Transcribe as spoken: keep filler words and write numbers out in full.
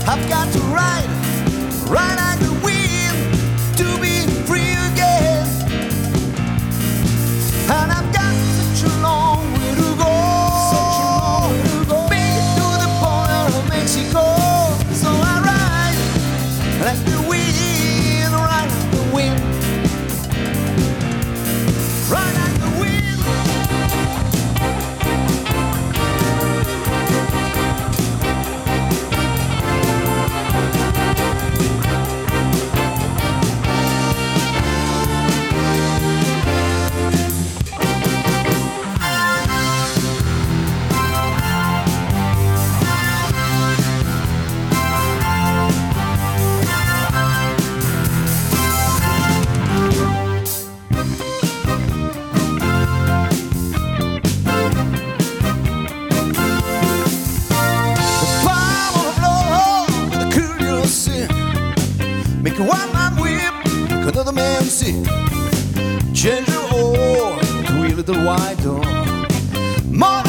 I've got to ride, ride like the wind to be free again. And I've got such a long way to go, such a long way to go, make it to the border of Mexico. So I ride like the wind, ride like the wind, ride like the wind. Make one man whip, make another man sick. Change your oil to a little white door. More